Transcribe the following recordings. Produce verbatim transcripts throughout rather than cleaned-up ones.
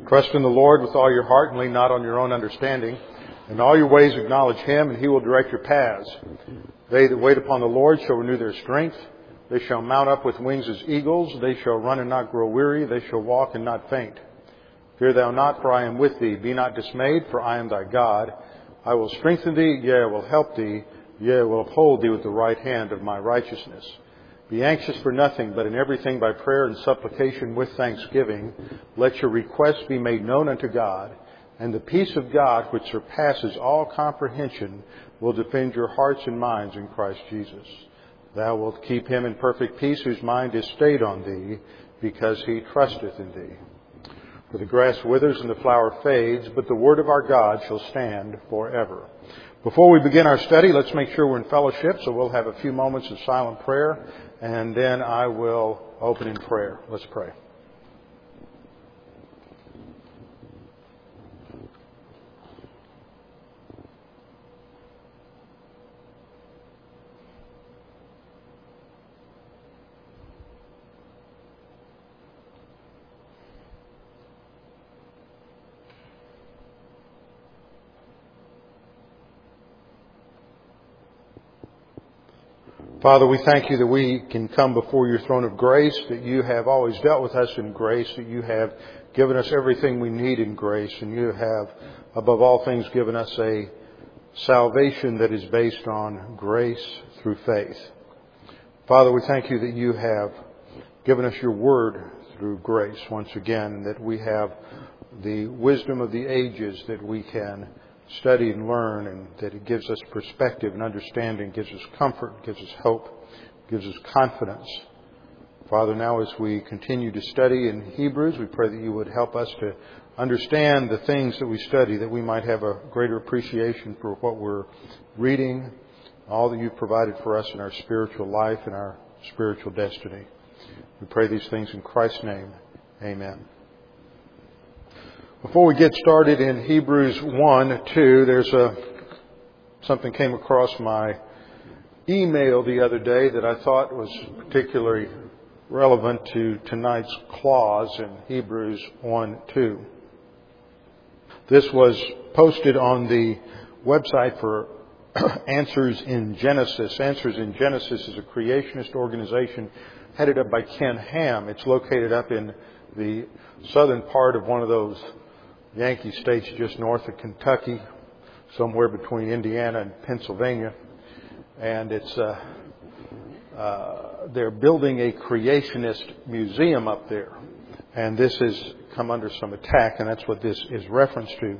Trust in the Lord with all your heart and lean not on your own understanding. In all your ways acknowledge Him, and He will direct your paths. They that wait upon the Lord shall renew their strength. They shall mount up with wings as eagles. They shall run and not grow weary. They shall walk and not faint. Fear thou not, for I am with thee. Be not dismayed, for I am thy God. I will strengthen thee, yea, I will help thee. Yea, I will uphold thee with the right hand of my righteousness. Be anxious for nothing, but in everything by prayer and supplication with thanksgiving, let your requests be made known unto God, and the peace of God, which surpasses all comprehension, will defend your hearts and minds in Christ Jesus. Thou wilt keep him in perfect peace whose mind is stayed on thee, because he trusteth in thee. For the grass withers and the flower fades, but the word of our God shall stand forever. Before we begin our study, let's make sure we're in fellowship, so we'll have a few moments of silent prayer, and then I will open in prayer. Let's pray. Father, we thank you that we can come before your throne of grace, that you have always dealt with us in grace, that you have given us everything we need in grace, and you have, above all things, given us a salvation that is based on grace through faith. Father, we thank you that you have given us your word through grace once again, and that we have the wisdom of the ages that we can study and learn, and that it gives us perspective and understanding, gives us comfort, gives us hope, gives us confidence. Father, now as we continue to study in Hebrews, we pray that you would help us to understand the things that we study, that we might have a greater appreciation for what we're reading, all that you've provided for us in our spiritual life and our spiritual destiny. We pray these things in Christ's name. Amen. Before we get started in Hebrews one, two, there's a something came across my email the other day that I thought was particularly relevant to tonight's clause in Hebrews one, two. This was posted on the website for Answers in Genesis. Answers in Genesis is a creationist organization headed up by Ken Ham. It's located up in the southern part of one of those Yankee states just north of Kentucky, somewhere between Indiana and Pennsylvania. And it's uh, uh, they're building a creationist museum up there. And this has come under some attack, and that's what this is referenced to.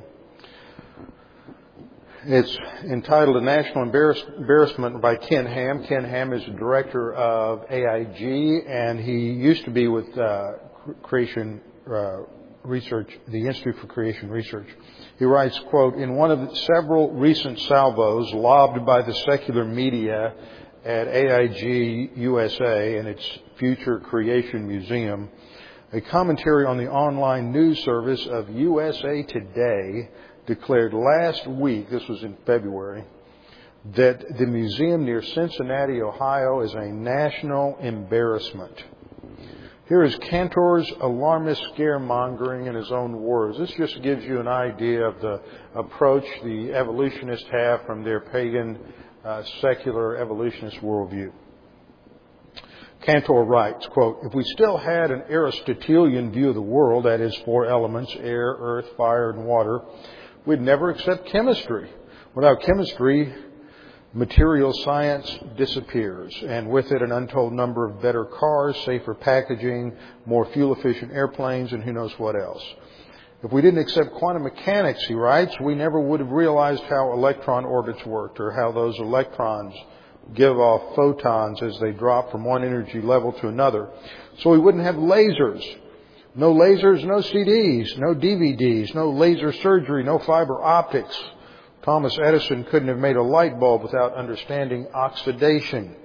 It's entitled A National Embarrass- Embarrassment by Ken Ham. Ken Ham is the director of A I G, and he used to be with uh, Creation uh Research, the Institute for Creation Research. He writes, quote, in one of the several recent salvos lobbed by the secular media at A I G U S A and its future creation museum, a commentary on the online news service of U S A Today declared last week, this was in February, that the museum near Cincinnati, Ohio is a national embarrassment. Here is Cantor's alarmist scaremongering in his own words. This just gives you an idea of the approach the evolutionists have from their pagan, uh, secular evolutionist worldview. Cantor writes, quote, if we still had an Aristotelian view of the world, that is, four elements, air, earth, fire, and water, we'd never accept chemistry. Without chemistry, material science disappears, and with it an untold number of better cars, safer packaging, more fuel-efficient airplanes, and who knows what else. If we didn't accept quantum mechanics, he writes, we never would have realized how electron orbits worked, or how those electrons give off photons as they drop from one energy level to another. So we wouldn't have lasers. No lasers, no C Ds, no D V Ds, no laser surgery, no fiber optics. Thomas Edison couldn't have made a light bulb without understanding oxidation.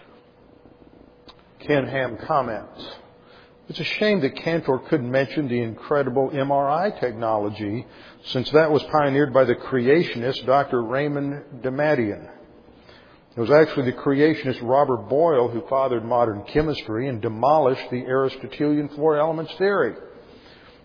Ken Ham comments, it's a shame that Cantor couldn't mention the incredible M R I technology, since that was pioneered by the creationist Doctor Raymond Damadian. It was actually the creationist Robert Boyle who fathered modern chemistry and demolished the Aristotelian four elements theory.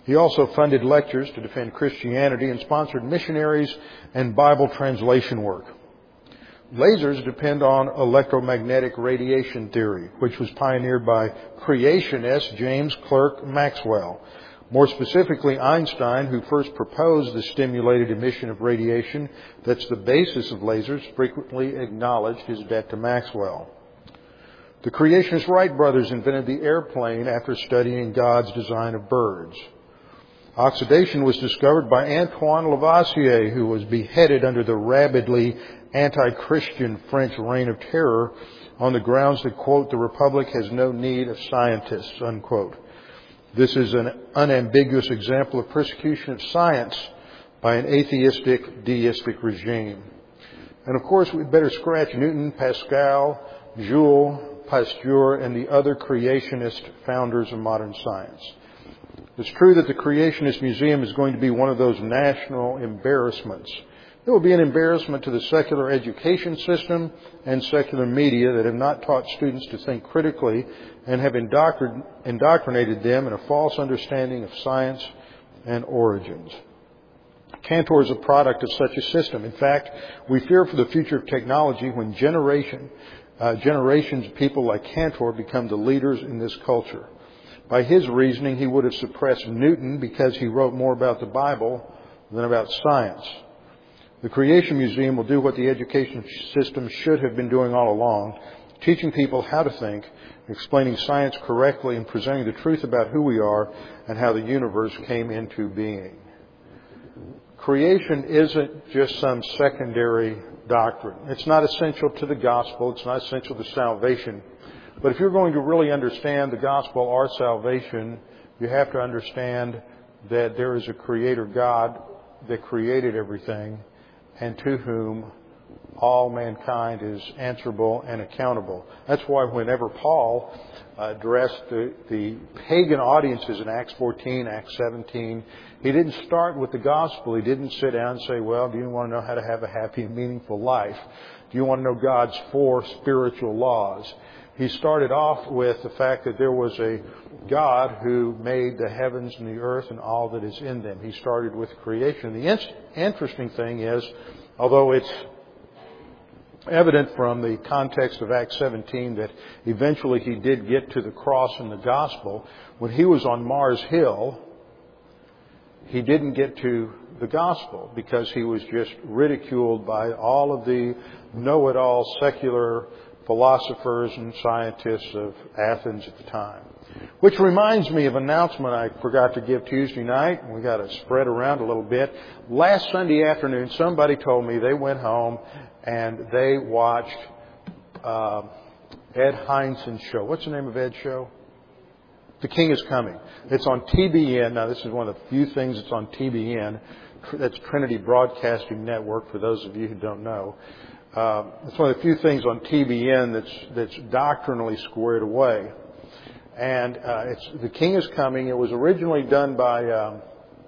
He also funded lectures to defend Christianity and sponsored missionaries and Bible translation work. Lasers depend on electromagnetic radiation theory, which was pioneered by creationist James Clerk Maxwell. More specifically, Einstein, who first proposed the stimulated emission of radiation that's the basis of lasers, frequently acknowledged his debt to Maxwell. The creationist Wright brothers invented the airplane after studying God's design of birds. Oxidation was discovered by Antoine Lavoisier, who was beheaded under the rabidly anti-Christian French reign of terror on the grounds that, quote, the Republic has no need of scientists, unquote. This is an unambiguous example of persecution of science by an atheistic, deistic regime. And of course, we'd better scratch Newton, Pascal, Joule, Pasteur, and the other creationist founders of modern science. It's true that the Creationist Museum is going to be one of those national embarrassments. It will be an embarrassment to the secular education system and secular media that have not taught students to think critically and have indoctrinated them in a false understanding of science and origins. Cantor is a product of such a system. In fact, we fear for the future of technology when generation, uh, generations of people like Cantor become the leaders in this culture. By his reasoning, he would have suppressed Newton because he wrote more about the Bible than about science. The Creation Museum will do what the education system should have been doing all along, teaching people how to think, explaining science correctly, and presenting the truth about who we are and how the universe came into being. Creation isn't just some secondary doctrine. It's not essential to the gospel. It's not essential to salvation. But if you're going to really understand the gospel or salvation, you have to understand that there is a creator God that created everything and to whom all mankind is answerable and accountable. That's why whenever Paul addressed the, the pagan audiences in Acts fourteen, Acts seventeen, he didn't start with the gospel. He didn't sit down and say, well, do you want to know how to have a happy and meaningful life? Do you want to know God's four spiritual laws? He started off with the fact that there was a God who made the heavens and the earth and all that is in them. He started with creation. The in- interesting thing is, although it's evident from the context of Acts seventeen that eventually he did get to the cross and the gospel, when he was on Mars Hill, he didn't get to the gospel because he was just ridiculed by all of the know-it-all secular philosophers and scientists of Athens at the time. Which reminds me of an announcement I forgot to give Tuesday night, and we got to spread around a little bit. Last Sunday afternoon, somebody told me they went home and they watched uh, Ed Hindman's show. What's the name of Ed's show? The King is Coming. It's on T B N. Now, this is one of the few things that's on T B N. That's Trinity Broadcasting Network, for those of you who don't know. Uh, it's one of the few things on T B N that's that's doctrinally squared away. And uh, it's The King is Coming. It was originally done by um,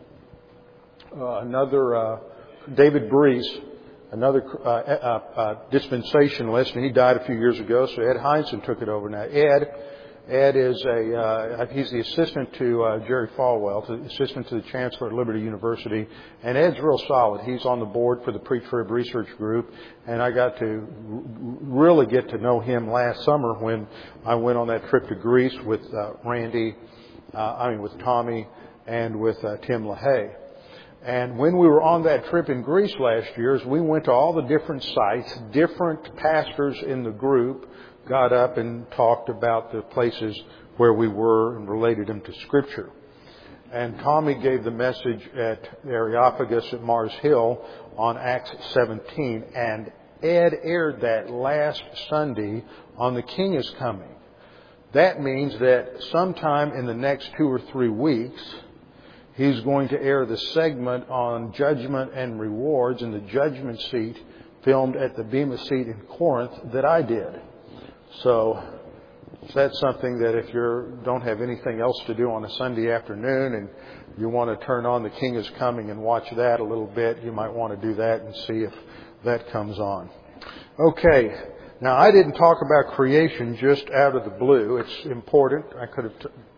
uh, another uh, David Breese, another uh, uh, uh, dispensationalist, and he died a few years ago. So Ed Hindman took it over now. Ed. Ed is a, uh, he's the assistant to uh, Jerry Falwell, the assistant to the Chancellor at Liberty University. And Ed's real solid. He's on the board for the Pre-Trib Research Group. And I got to really get to know him last summer when I went on that trip to Greece with uh, Randy, uh, I mean with Tommy, and with uh, Tim LaHaye. And when we were on that trip in Greece last year, as we went to all the different sites, different pastors in the group got up and talked about the places where we were and related them to Scripture. And Tommy gave the message at the Areopagus at Mars Hill on Acts seventeen. And Ed aired that last Sunday on The King is Coming. That means that sometime in the next two or three weeks, he's going to air the segment on judgment and rewards in the judgment seat filmed at the Bema seat in Corinth that I did. So that's something that if you don't have anything else to do on a Sunday afternoon and you want to turn on The King is Coming and watch that a little bit, you might want to do that and see if that comes on. Okay. Now, I didn't talk about creation just out of the blue. It's important. I could have t-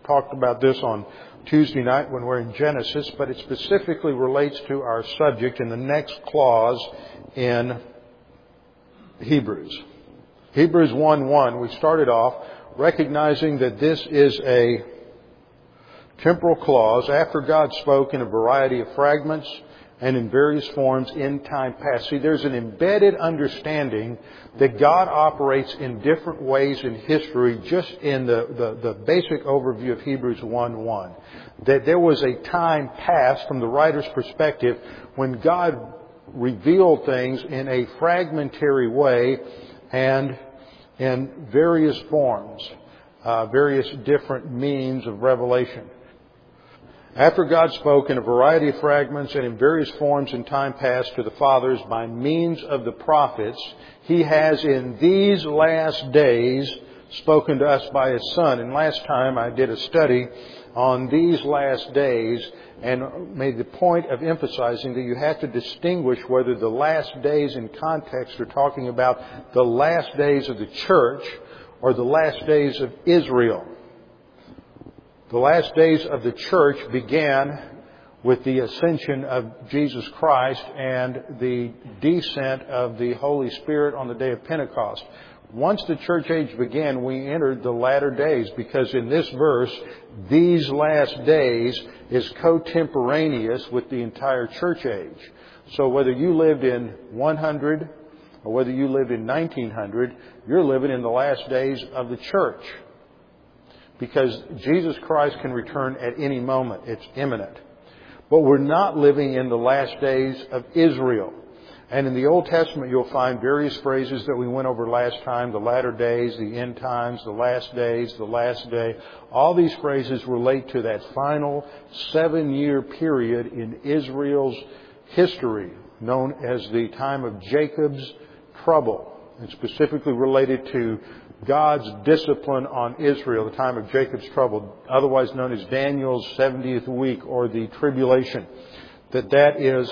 talked about this on Tuesday night when we're in Genesis, but it specifically relates to our subject in the next clause in Hebrews. Hebrews one one, we started off recognizing that this is a temporal clause after God spoke in a variety of fragments and in various forms in time past. See, there's an embedded understanding that God operates in different ways in history just in the, the, the basic overview of Hebrews one one. That there was a time past from the writer's perspective when God revealed things in a fragmentary way and in various forms, uh, various different means of revelation. After God spoke in a variety of fragments and in various forms in time past to the fathers by means of the prophets, He has in these last days spoken to us by His Son. And last time I did a study on these last days and made the point of emphasizing that you have to distinguish whether the last days in context are talking about the last days of the church or the last days of Israel. The last days of the church began with the ascension of Jesus Christ and the descent of the Holy Spirit on the day of Pentecost. Once the church age began, we entered the latter days because in this verse, these last days is contemporaneous with the entire church age. So whether you lived in one hundred or whether you lived in nineteen hundred, you're living in the last days of the church. Because Jesus Christ can return at any moment. It's imminent. But we're not living in the last days of Israel. And in the Old Testament, you'll find various phrases that we went over last time. The latter days, the end times, the last days, the last day. All these phrases relate to that final seven-year period in Israel's history, known as the time of Jacob's trouble. It's specifically related to God's discipline on Israel, the time of Jacob's trouble, otherwise known as Daniel's seventieth week or the tribulation. That that is,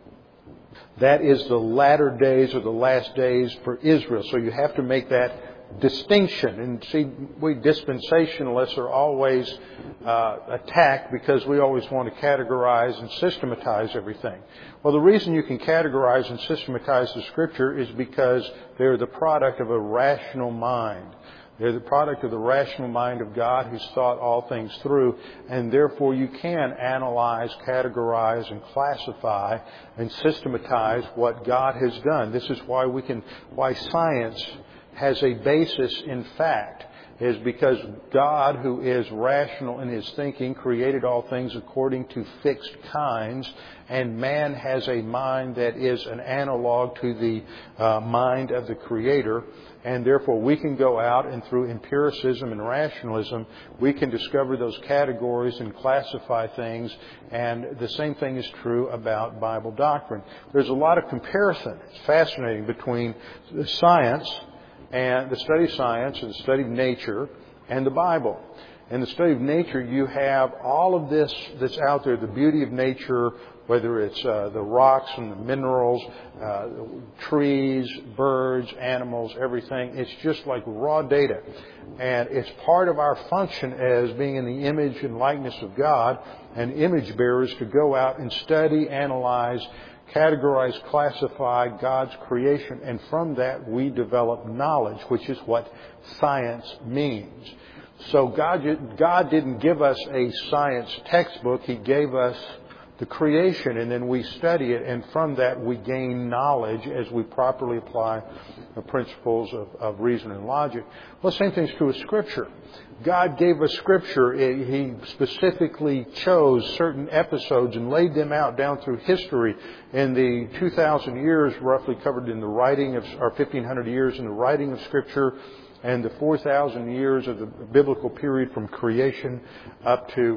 that is the latter days or the last days for Israel. So you have to make that distinction. And see, we dispensationalists are always uh, attacked because we always want to categorize and systematize everything. Well, the reason you can categorize and systematize the Scripture is because they're the product of a rational mind. They're the product of the rational mind of God who's thought all things through, and therefore you can analyze, categorize, and classify and systematize what God has done. This is why we can, why science has a basis in fact, is because God, who is rational in His thinking, created all things according to fixed kinds, and man has a mind that is an analog to the uh, mind of the Creator, and therefore we can go out and through empiricism and rationalism, we can discover those categories and classify things, and the same thing is true about Bible doctrine. There's a lot of comparison. It's fascinating between the science and the study of science and the study of nature and the Bible. In the study of nature, you have all of this that's out there, the beauty of nature, whether it's uh, the rocks and the minerals, uh, trees, birds, animals, everything. It's just like raw data. And it's part of our function as being in the image and likeness of God and image bearers to go out and study, analyze, categorize, classify God's creation, and from that we develop knowledge, which is what science means. So God, God didn't give us a science textbook. He gave us the creation, and then we study it, and from that we gain knowledge as we properly apply the principles of, of reason and logic. Well, the same thing's true with Scripture. God gave us Scripture. He specifically chose certain episodes and laid them out down through history in the two thousand years roughly covered in the writing of, or fifteen hundred years in the writing of Scripture, and the four thousand years of the biblical period from creation up to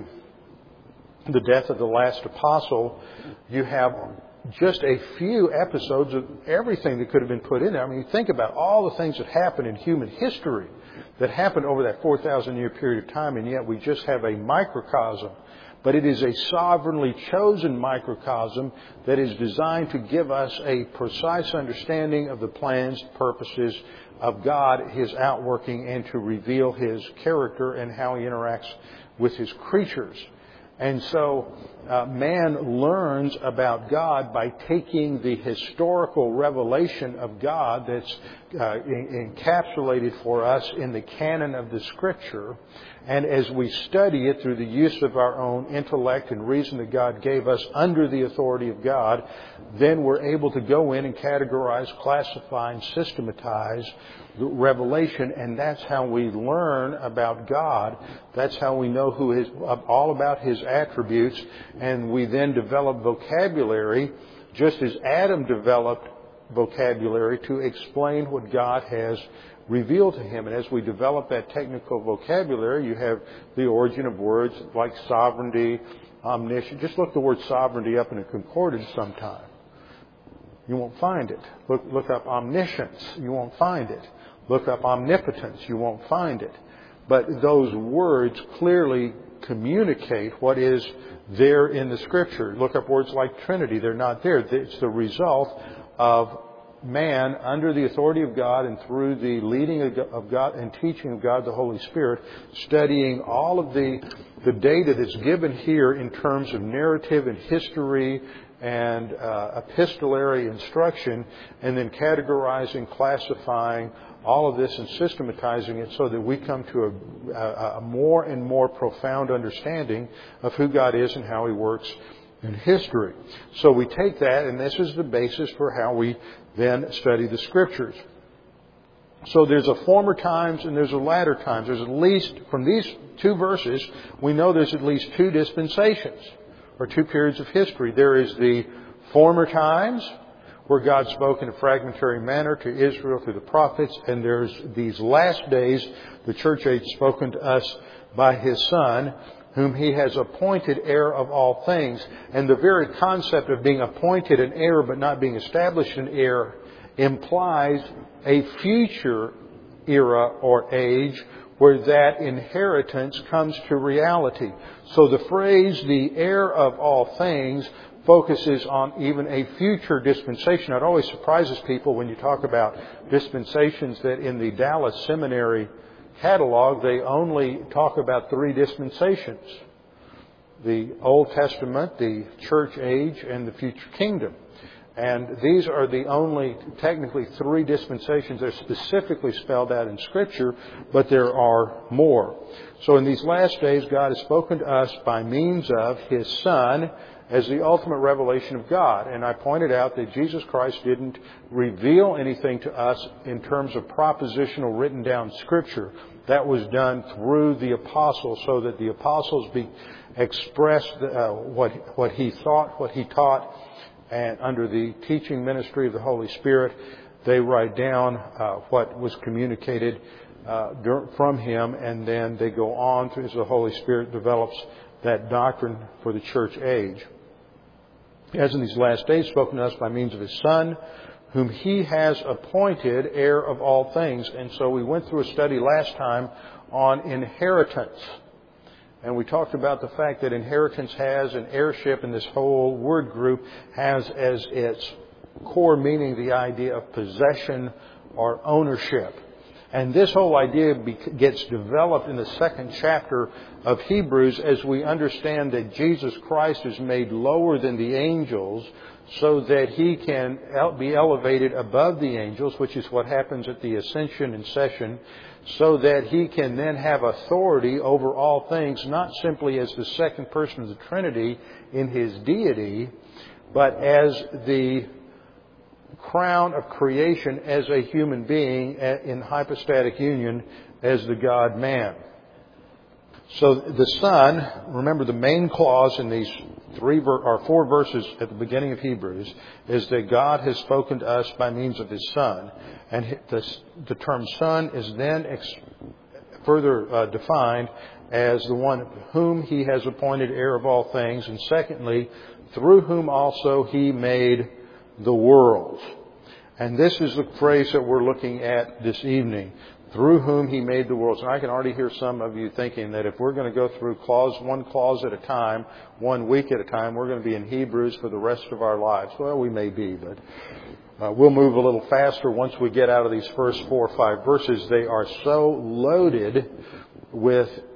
the death of the last apostle. You have just a few episodes of everything that could have been put in there. I mean, you think about all the things that happened in human history that happened over that four thousand year period of time, and yet we just have a microcosm. But it is a sovereignly chosen microcosm that is designed to give us a precise understanding of the plans, purposes of God, His outworking, and to reveal His character and how He interacts with His creatures. And so uh, man learns about God by taking the historical revelation of God that's uh, en- encapsulated for us in the canon of the Scripture. And as we study it through the use of our own intellect and reason that God gave us under the authority of God, then we're able to go in and categorize, classify, and systematize the revelation, and that's how we learn about God. That's how we know who is all about His attributes, and we then develop vocabulary, just as Adam developed vocabulary to explain what God has revealed to him. And as we develop that technical vocabulary, you have the origin of words like sovereignty, omniscience. Just look the word sovereignty up in a concordance sometime. You won't find it. Look, look up omniscience. You won't find it. Look up omnipotence. You won't find it. But those words clearly communicate what is there in the Scripture. Look up words like Trinity. They're not there. It's the result of man, under the authority of God and through the leading of God and teaching of God the Holy Spirit, studying all of the, the data that's given here in terms of narrative and history and uh, epistolary instruction, and then categorizing, classifying all of this and systematizing it so that we come to a, a, a more and more profound understanding of who God is and how He works in history. So we take that, and this is the basis for how we then study the Scriptures. So there's a former times and there's a latter times. There's at least, from these two verses, we know there's at least two dispensations or two periods of history. There is the former times, where God spoke in a fragmentary manner to Israel through the prophets, and there's these last days, the church age spoken to us by His Son, whom He has appointed heir of all things. And the very concept of being appointed an heir but not being established an heir implies a future era or age where that inheritance comes to reality. So the phrase, the heir of all things, focuses on even a future dispensation. It always surprises people when you talk about dispensations that in the Dallas Seminary catalog, they only talk about three dispensations: the Old Testament, the church age, and the future kingdom. And these are the only, technically, three dispensations that are specifically spelled out in Scripture, but there are more. So in these last days, God has spoken to us by means of His Son as the ultimate revelation of God. And I pointed out that Jesus Christ didn't reveal anything to us in terms of propositional written down Scripture. That was done through the apostles, so that the apostles be expressed uh, what, what He thought, what He taught, and under the teaching ministry of the Holy Spirit, they write down uh, what was communicated uh, from Him, and then they go on as the Holy Spirit develops that doctrine for the church age. As in these last days, spoken to us by means of His Son, whom He has appointed heir of all things. And so we went through a study last time on inheritance. And we talked about the fact that inheritance has an heirship, and this whole word group has as its core meaning the idea of possession or ownership. And this whole idea gets developed in the second chapter of Hebrews as we understand that Jesus Christ is made lower than the angels so that He can be elevated above the angels, which is what happens at the ascension and session, so that He can then have authority over all things, not simply as the second person of the Trinity in His deity, but as the crown of creation as a human being in hypostatic union as the God-man. So the Son, remember the main clause in these three or four verses at the beginning of Hebrews is that God has spoken to us by means of His Son. And the, the term Son is then ex- further uh, defined as the one whom He has appointed heir of all things, and secondly, through whom also He made the world. And this is the phrase that we're looking at this evening. Through whom He made the worlds. And I can already hear some of you thinking that if we're going to go through clause, one clause at a time, one week at a time, we're going to be in Hebrews for the rest of our lives. Well, we may be, but uh, we'll move a little faster once we get out of these first four or five verses. They are so loaded with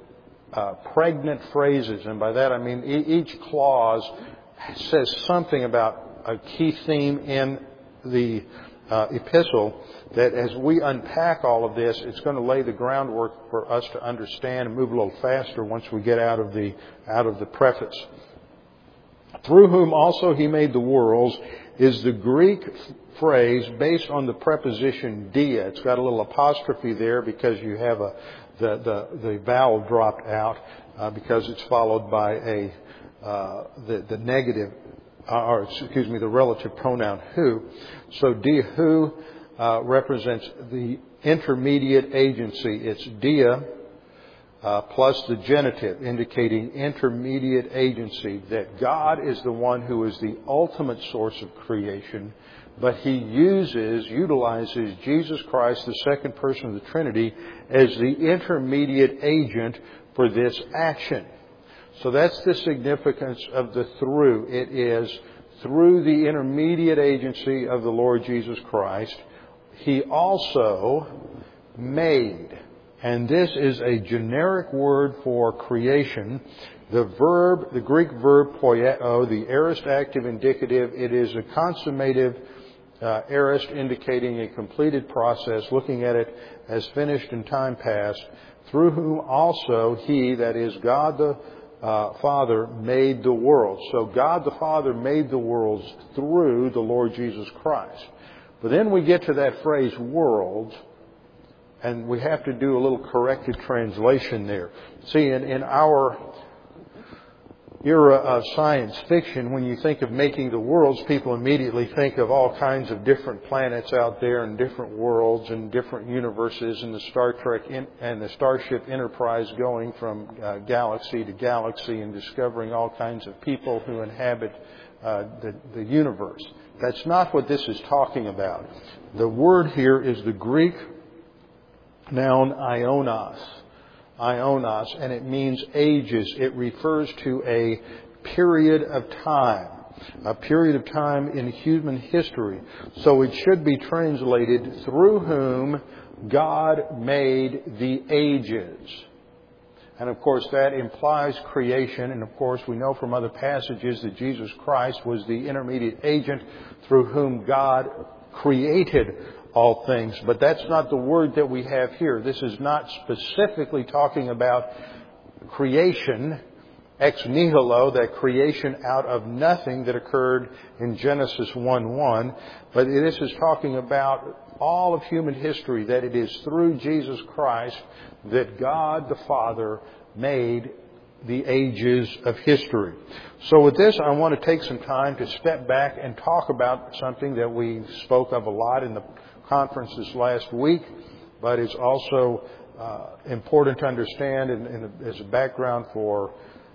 uh, pregnant phrases. And by that I mean e- each clause says something about a key theme in the uh, epistle, that as we unpack all of this, it's going to lay the groundwork for us to understand and move a little faster once we get out of the out of the preface. Through whom also he made the worlds is the Greek phrase based on the preposition dia. It's got a little apostrophe there because you have a the the, the vowel dropped out uh, because it's followed by a uh, the the negative or excuse me the relative pronoun who. So dia who uh, represents the intermediate agency. It's dia uh, plus the genitive, indicating intermediate agency. That God is the one who is the ultimate source of creation. But He uses, utilizes Jesus Christ, the second person of the Trinity, as the intermediate agent for this action. So that's the significance of the through. It is through the intermediate agency of the Lord Jesus Christ, He also made. And this is a generic word for creation. The verb, the Greek verb poieo, the aorist active indicative, it is a consummative Uh, aorist, indicating a completed process, looking at it as finished in time past, through whom also He, that is God the uh, Father, made the world. So God the Father made the worlds through the Lord Jesus Christ. But then we get to that phrase, world, and we have to do a little corrected translation there. See, in, in our era of science fiction, when you think of making the worlds, people immediately think of all kinds of different planets out there and different worlds and different universes, and the Star Trek in, and the Starship Enterprise going from uh, galaxy to galaxy and discovering all kinds of people who inhabit uh, the, the universe. That's not what this is talking about. The word here is the Greek noun ionos. Ionos, and it means ages. It refers to a period of time, a period of time in human history. So it should be translated, through whom God made the ages. And of course that implies creation, and of course we know from other passages that Jesus Christ was the intermediate agent through whom God created all things. But that's not the word that we have here. This is not specifically talking about creation, ex nihilo, that creation out of nothing that occurred in Genesis one one. But this is talking about all of human history, that it is through Jesus Christ that God the Father made the ages of history. So with this, I want to take some time to step back and talk about something that we spoke of a lot in the conferences last week, but it's also uh, important to understand and, and as a background for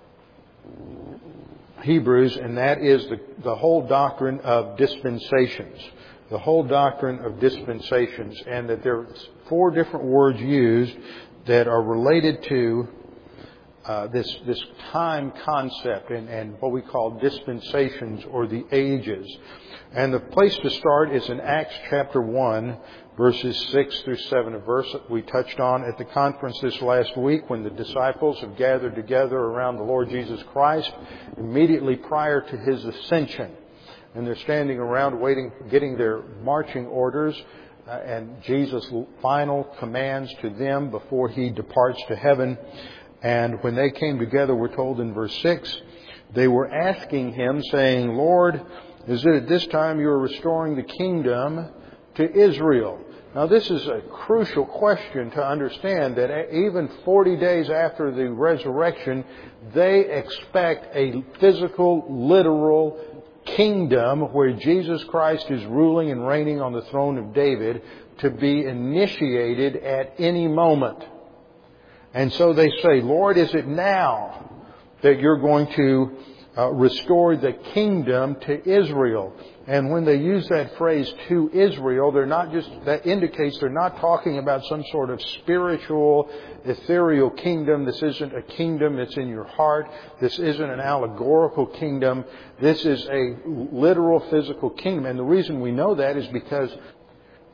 Hebrews, and that is the, the whole doctrine of dispensations. The whole doctrine of dispensations, and that there are four different words used that are related to uh, this this time concept and, and what we call dispensations or the ages. And the place to start is in Acts chapter one, verses six through seven, a verse that we touched on at the conference this last week when the disciples have gathered together around the Lord Jesus Christ immediately prior to His ascension. And they're standing around waiting, getting their marching orders uh, and Jesus' final commands to them before He departs to heaven. And when they came together, we're told in verse six, they were asking Him, saying, Lord, is it at this time you are restoring the kingdom to Israel? Now this is a crucial question to understand, that even forty days after the resurrection, they expect a physical, literal kingdom where Jesus Christ is ruling and reigning on the throne of David to be initiated at any moment. And so they say, Lord, is it now that you're going to uh, restore the kingdom to Israel? And when they use that phrase, to Israel, they're not just, that indicates they're not talking about some sort of spiritual, ethereal kingdom. This isn't a kingdom that's in your heart. This isn't an allegorical kingdom. This is a literal physical kingdom. And the reason we know that is because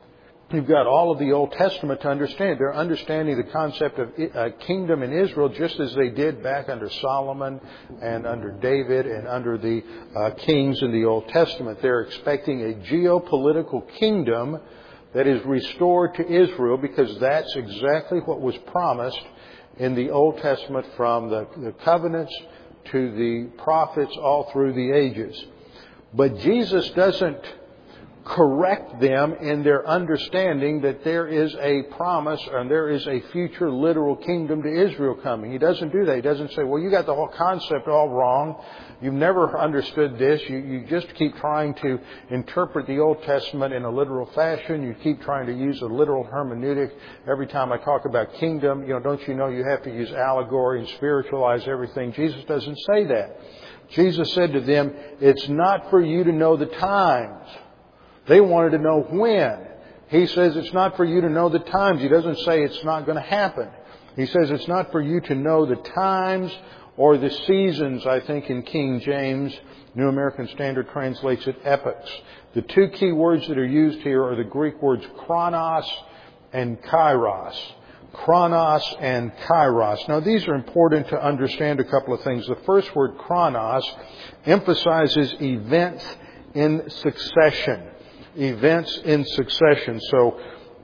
you've got all of the Old Testament to understand. They're understanding the concept of a kingdom in Israel just as they did back under Solomon and under David and under the uh, kings in the Old Testament. They're expecting a geopolitical kingdom that is restored to Israel because that's exactly what was promised in the Old Testament from the, the covenants to the prophets all through the ages. But Jesus doesn't correct them in their understanding that there is a promise and there is a future literal kingdom to Israel coming. He doesn't do that. He doesn't say, well, you got the whole concept all wrong. You've never understood this. You, you just keep trying to interpret the Old Testament in a literal fashion. You keep trying to use a literal hermeneutic. Every time I talk about kingdom, you know, don't you know you have to use allegory and spiritualize everything? Jesus doesn't say that. Jesus said to them, it's not for you to know the times. They wanted to know when. He says it's not for you to know the times. He doesn't say it's not going to happen. He says it's not for you to know the times or the seasons, I think in King James. New American Standard translates it epochs. The two key words that are used here are the Greek words chronos and kairos. Chronos and kairos. Now these are important to understand a couple of things. The first word, chronos, emphasizes events in succession. Events in succession. So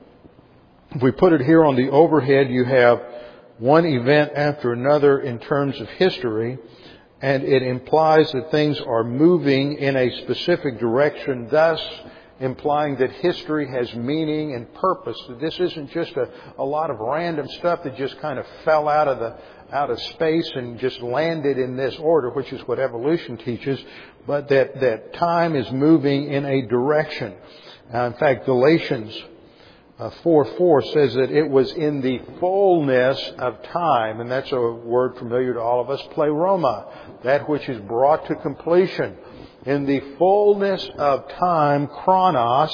if we put it here on the overhead, you have one event after another in terms of history, and it implies that things are moving in a specific direction, thus implying that history has meaning and purpose. That this isn't just a, a lot of random stuff that just kind of fell out of the out of space and just landed in this order, which is what evolution teaches, but that, that time is moving in a direction. Uh, in fact, Galatians uh, four four says that it was in the fullness of time, and that's a word familiar to all of us, pleroma, that which is brought to completion. In the fullness of time, chronos,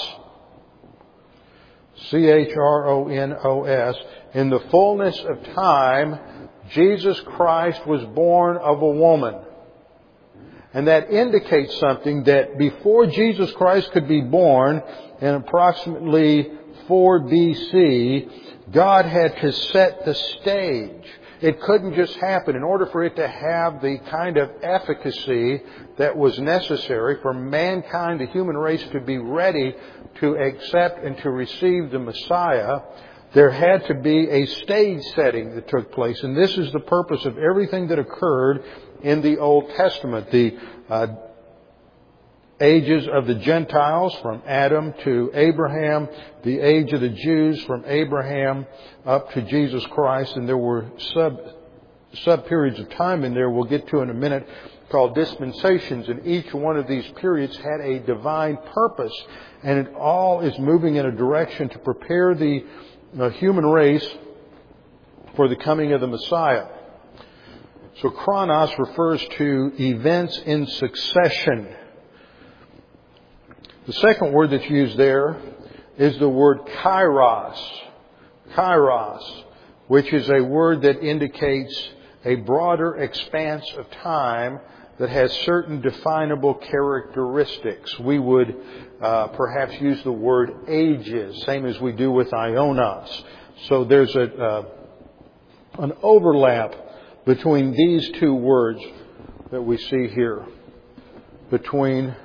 C H R O N O S, in the fullness of time, Jesus Christ was born of a woman. And that indicates something, that before Jesus Christ could be born, in approximately four B C, God had to set the stage. It couldn't just happen. In order for it to have the kind of efficacy that was necessary for mankind, the human race, to be ready to accept and to receive the Messiah, there had to be a stage setting that took place. And this is the purpose of everything that occurred in the Old Testament. The uh, ages of the Gentiles from Adam to Abraham, the age of the Jews from Abraham up to Jesus Christ, and there were sub sub periods of time in there we'll get to in a minute called dispensations, and each one of these periods had a divine purpose, and it all is moving in a direction to prepare the uh, human race for the coming of the Messiah. So chronos refers to events in succession. The second word that's used there is the word kairos. Kairos, which is a word that indicates a broader expanse of time that has certain definable characteristics. We would uh, perhaps use the word ages, same as we do with ionos. So there's a uh, an overlap between these two words that we see here, between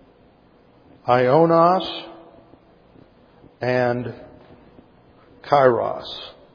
ionos and kairos.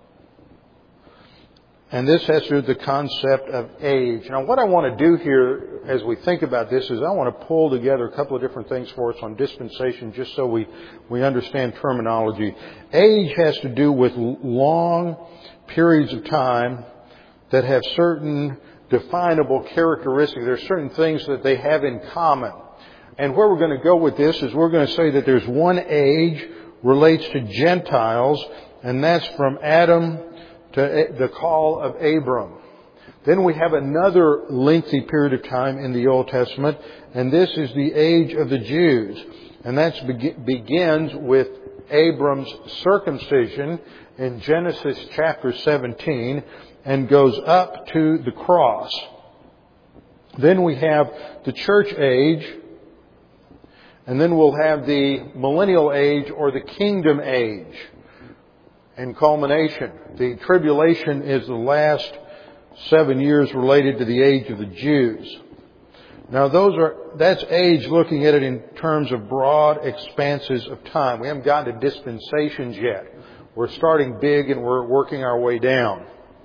And this has to do with the concept of age. Now, what I want to do here as we think about this is I want to pull together a couple of different things for us on dispensation just so we, we understand terminology. Age has to do with long periods of time that have certain definable characteristics. There are certain things that they have in common. And where we're going to go with this is we're going to say that there's one age relates to Gentiles, and that's from Adam to the call of Abram. Then we have another lengthy period of time in the Old Testament, and this is the age of the Jews. And that begins with Abram's circumcision in Genesis chapter seventeen and goes up to the cross. Then we have the church age, And then we'll have the millennial age or the kingdom age. In culmination, the tribulation is the last seven years related to the age of the Jews. Now those are, that's age looking at it in terms of broad expanses of time. We haven't gotten to dispensations yet. We're starting big and we're working our way down.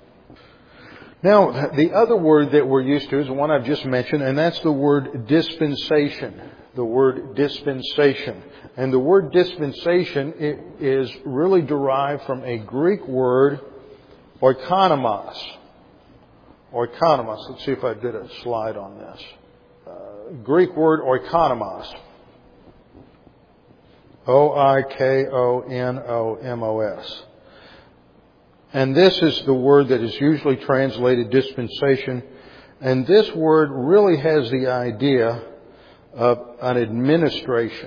Now, the other word that we're used to is the one I've just mentioned, and that's the word dispensation. The word dispensation. And the word dispensation is really derived from a Greek word, oikonomos. Oikonomos. Let's see if I did a slide on this. Uh, Greek word oikonomos. O I K O N O M O S. And this is the word that is usually translated dispensation. And this word really has the idea of an administration.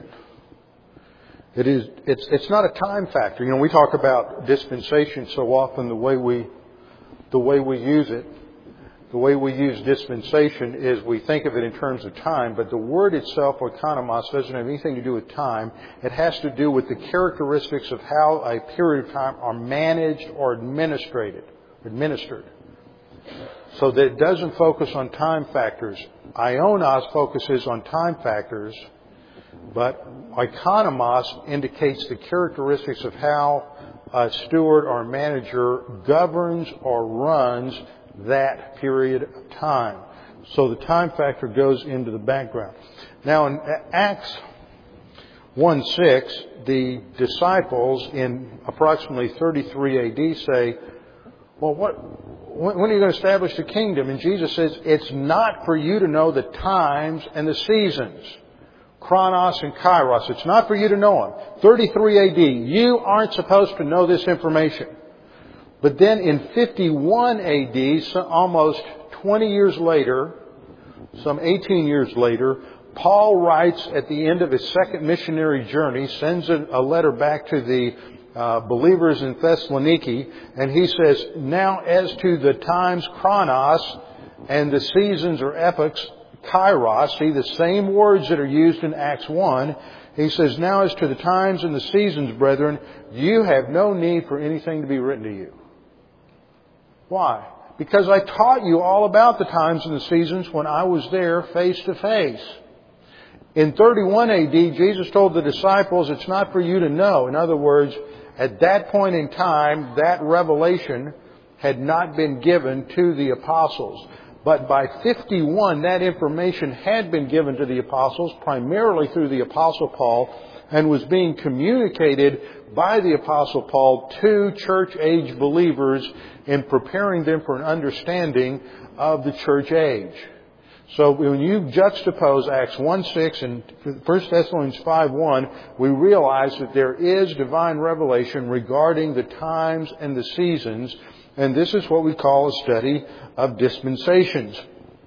It is, it's, it's not a time factor. You know, we talk about dispensation so often, the way we, the way we use it. The way we use dispensation is we think of it in terms of time, but the word itself, oikonomos, doesn't have anything to do with time. It has to do with the characteristics of how a period of time are managed or administrated, administered. So that it doesn't focus on time factors. Ionos focuses on time factors, but oikonomos indicates the characteristics of how a steward or manager governs or runs that period of time. So the time factor goes into the background. Now in Acts one six, the disciples in approximately thirty-three A D say, well, what, when are you going to establish the kingdom? And Jesus says, it's not for you to know the times and the seasons. Chronos and Kairos. It's not for you to know them. thirty-three A D. You aren't supposed to know this information. But then in fifty-one A D, so almost twenty years later, some eighteen years later, Paul writes at the end of his second missionary journey, sends a, a letter back to the uh, believers in Thessaloniki, and he says, now as to the times chronos and the seasons or epochs, kairos, see the same words that are used in Acts one, he says, now as to the times and the seasons, brethren, you have no need for anything to be written to you. Why? Because I taught you all about the times and the seasons when I was there face to face. In thirty-one A D, Jesus told the disciples, it's not for you to know. In other words, at that point in time, that revelation had not been given to the apostles. But by fifty-one, that information had been given to the apostles, primarily through the Apostle Paul, and was being communicated by the Apostle Paul to church-age believers in preparing them for an understanding of the church age. So when you juxtapose Acts one six and First Thessalonians five one, we realize that there is divine revelation regarding the times and the seasons, and this is what we call a study of dispensations.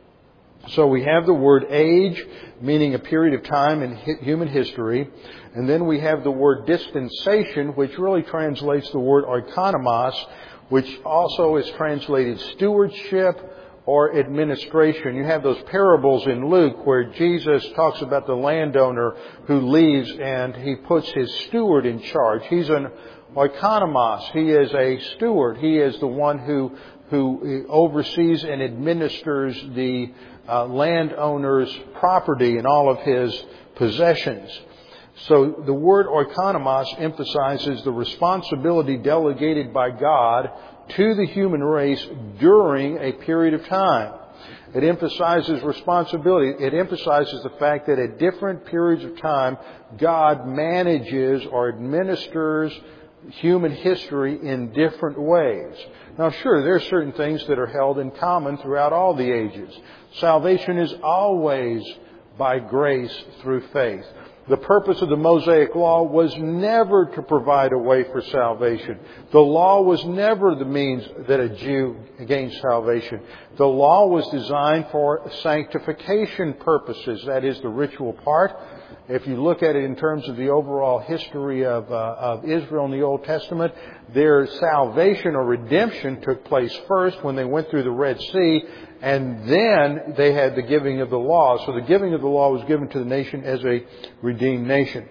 So we have the word age, meaning a period of time in human history. And then we have the word dispensation, which really translates the word oikonomos, which also is translated stewardship or administration. You have those parables in Luke where Jesus talks about the landowner who leaves and he puts his steward in charge. He's an oikonomos. He is a steward. He is the one who, who oversees and administers the Uh, landowner's property and all of his possessions. So the word oikonomos emphasizes the responsibility delegated by God to the human race during a period of time. It emphasizes responsibility. It emphasizes the fact that at different periods of time, God manages or administers human history in different ways. Now, sure, there are certain things that are held in common throughout all the ages. Salvation is always by grace through faith. The purpose of the Mosaic Law was never to provide a way for salvation. The law was never the means that a Jew gained salvation. The law was designed for sanctification purposes. That is the ritual part. If you look at it in terms of the overall history of, uh, of Israel in the Old Testament, their salvation or redemption took place first when they went through the Red Sea, and then they had the giving of the law. So the giving of the law was given to the nation as a redeemed nation.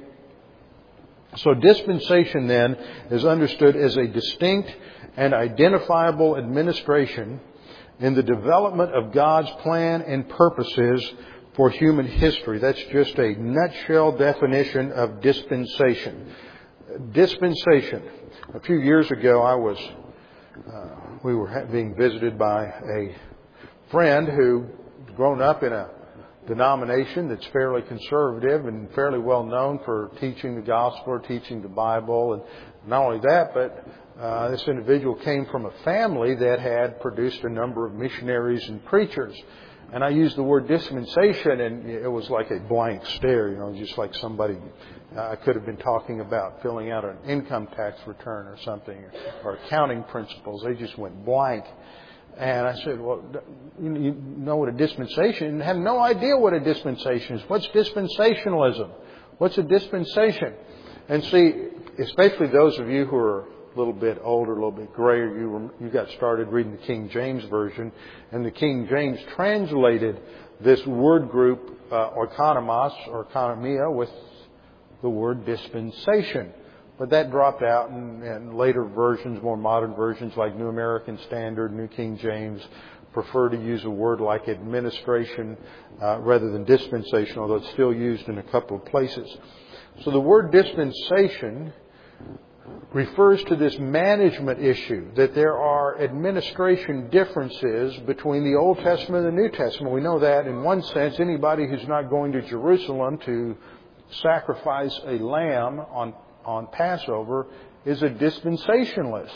So dispensation then is understood as a distinct and identifiable administration in the development of God's plan and purposes for human history. That's just a nutshell definition of dispensation. Dispensation. A few years ago, I was, uh, we were being visited by a friend who had grown up in a denomination that's fairly conservative and fairly well known for teaching the gospel or teaching the Bible. And not only that, but uh, this individual came from a family that had produced a number of missionaries and preachers. And I used the word dispensation, and it was like a blank stare, you know, just like somebody I uh, could have been talking about filling out an income tax return or something, or, or accounting principles. They just went blank. And I said, well, you know what a dispensation is? And had no idea what a dispensation is. What's dispensationalism? What's a dispensation? And see, especially those of you who are a little bit older, a little bit grayer, you were, you got started reading the King James Version, and the King James translated this word group, uh, oikonomos, or economia, with the word dispensation. But that dropped out, and, and later versions, more modern versions like New American Standard, New King James, prefer to use a word like administration uh, rather than dispensation, although it's still used in a couple of places. So the word dispensation refers to this management issue, that there are administration differences between the Old Testament and the New Testament. We know that in one sense. Anybody who's not going to Jerusalem to sacrifice a lamb on on Passover is a dispensationalist.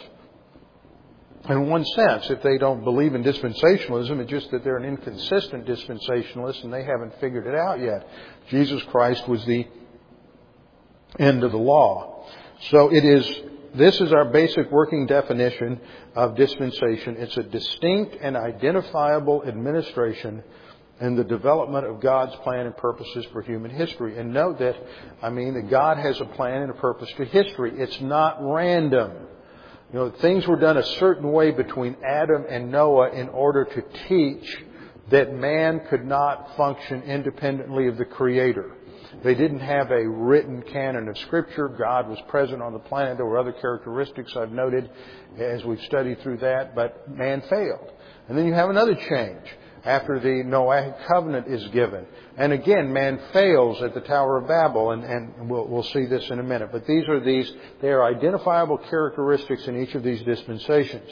In one sense, if they don't believe in dispensationalism, it's just that they're an inconsistent dispensationalist and they haven't figured it out yet. Jesus Christ was the end of the law. So it is, this is our basic working definition of dispensation. It's a distinct and identifiable administration in the development of God's plan and purposes for human history. And note that, I mean, that God has a plan and a purpose to history. It's not random. You know, things were done a certain way between Adam and Noah in order to teach that man could not function independently of the Creator. They didn't have a written canon of Scripture. God was present on the planet. There were other characteristics I've noted as we've studied through that, but man failed. And then you have another change after the Noahic covenant is given. And again, man fails at the Tower of Babel, and, and we'll, we'll see this in a minute. But these are these, they are identifiable characteristics in each of these dispensations.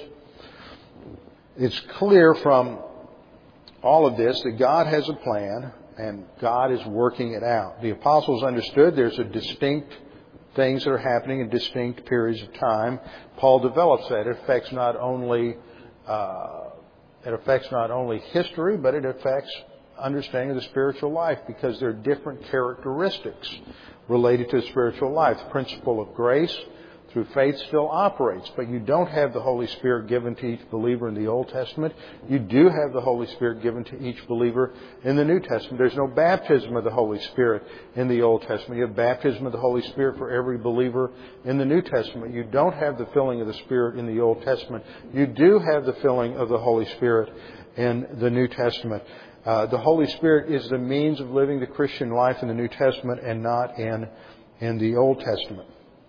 It's clear from all of this that God has a plan, and God is working it out. The apostles understood there's a distinct things that are happening in distinct periods of time. Paul develops that. It affects not only uh, It affects not only history, but it affects understanding of the spiritual life, because there are different characteristics related to the spiritual life. The principle of grace through faith still operates, but you don't have the Holy Spirit given to each believer in the Old Testament. You do have the Holy Spirit given to each believer in the New Testament. There's no baptism of the Holy Spirit in the Old Testament. You have baptism of the Holy Spirit for every believer in the New Testament. You don't have the filling of the Spirit in the Old Testament. You do have the filling of the Holy Spirit in the New Testament. Uh, the Holy Spirit is the means of living the Christian life in the New Testament and not in, in the Old Testament.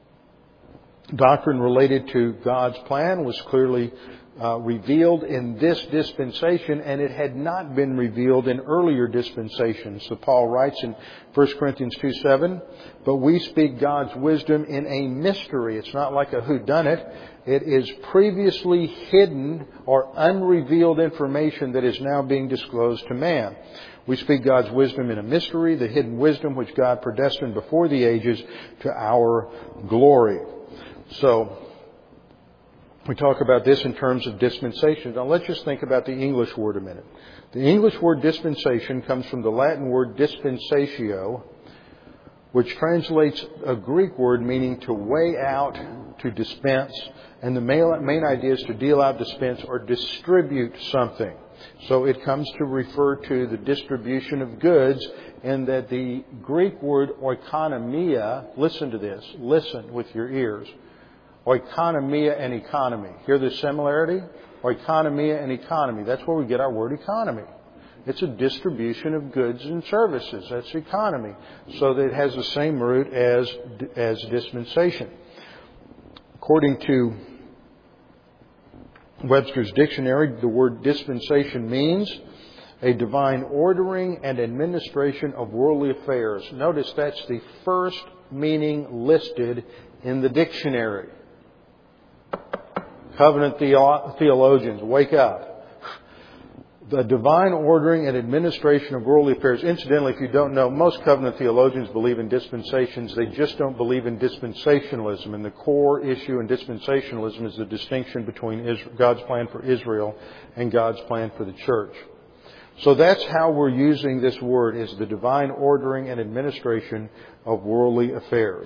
Doctrine related to God's plan was clearly uh, revealed in this dispensation, and it had not been revealed in earlier dispensations. So Paul writes in First Corinthians two seven, "But we speak God's wisdom in a mystery." It's not like a whodunit. It is previously hidden or unrevealed information that is now being disclosed to man. We speak God's wisdom in a mystery, the hidden wisdom which God predestined before the ages to our glory. So, we talk about this in terms of dispensation. Now let's just think about the English word a minute. The English word dispensation comes from the Latin word dispensatio, which translates a Greek word meaning to weigh out, to dispense. And the main idea is to deal out, dispense, or distribute something. So it comes to refer to the distribution of goods, and that the Greek word oikonomia, listen to this, listen with your ears. Oikonomia and economy. Hear the similarity? Oikonomia and economy. That's where we get our word economy. It's a distribution of goods and services. That's economy. So that it has the same root as, as dispensation. According to Webster's Dictionary, the word dispensation means a divine ordering and administration of worldly affairs. Notice that's the first meaning listed in the dictionary. Covenant theo- theologians, wake up. The divine ordering and administration of worldly affairs. Incidentally, if you don't know, most covenant theologians believe in dispensations. They just don't believe in dispensationalism. And the core issue in dispensationalism is the distinction between God's plan for Israel and God's plan for the church. So that's how we're using this word, is the divine ordering and administration of worldly affairs.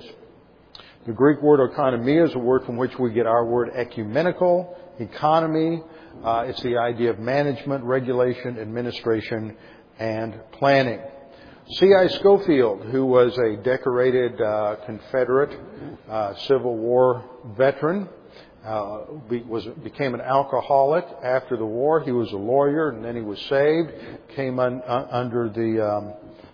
The Greek word oikonomia is a word from which we get our word ecumenical, economy. Uh, it's the idea of management, regulation, administration, and planning. C I Scofield, who was a decorated uh, Confederate uh, Civil War veteran, uh, be, was became an alcoholic after the war. He was a lawyer, and then he was saved, came un, uh, under the um,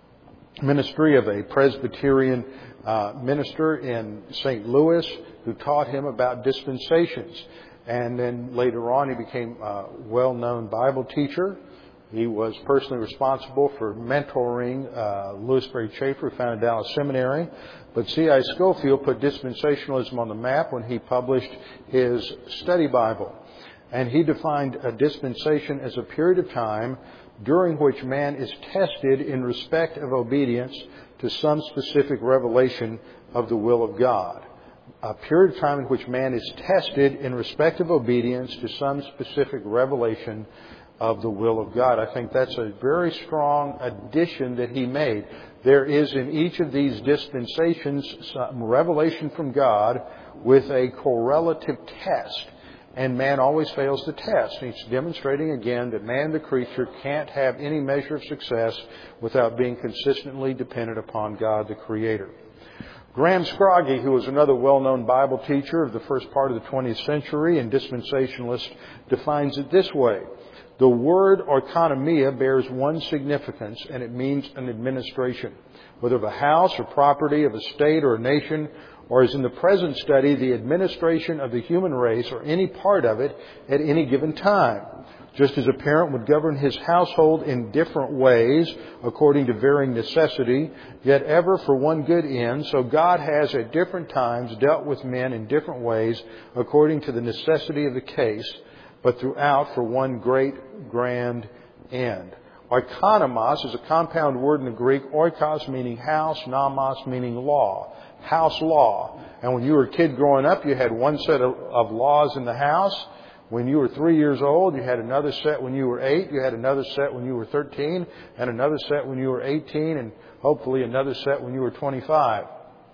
ministry of a Presbyterian uh, minister in Saint Louis who taught him about dispensations. And then later on, he became a well-known Bible teacher. He was personally responsible for mentoring uh, Louis Berry Chafer, who founded Dallas Seminary. But C I Scofield put dispensationalism on the map when he published his study Bible. And he defined a dispensation as a period of time during which man is tested in respect of obedience to some specific revelation of the will of God. A period of time in which man is tested in respect of obedience to some specific revelation of the will of God. I think that's a very strong addition that he made. There is in each of these dispensations some revelation from God with a correlative test. And man always fails the test. He's demonstrating again that man, the creature, can't have any measure of success without being consistently dependent upon God, the Creator. Graham Scroggie, who was another well-known Bible teacher of the first part of the twentieth century and dispensationalist, defines it this way. The word oikonomia bears one significance, and it means an administration, whether of a house or property, of a state or a nation, or as in the present study, the administration of the human race or any part of it at any given time. Just as a parent would govern his household in different ways according to varying necessity, yet ever for one good end, so God has at different times dealt with men in different ways according to the necessity of the case, but throughout for one great, grand end. Oikonomos is a compound word in the Greek, oikos meaning house, nomos meaning law, house law. And when you were a kid growing up, you had one set of, of laws in the house. When you were three years old, you had another set when you were eight, you had another set when you were thirteen, and another set when you were eighteen, and hopefully another set when you were twenty-five.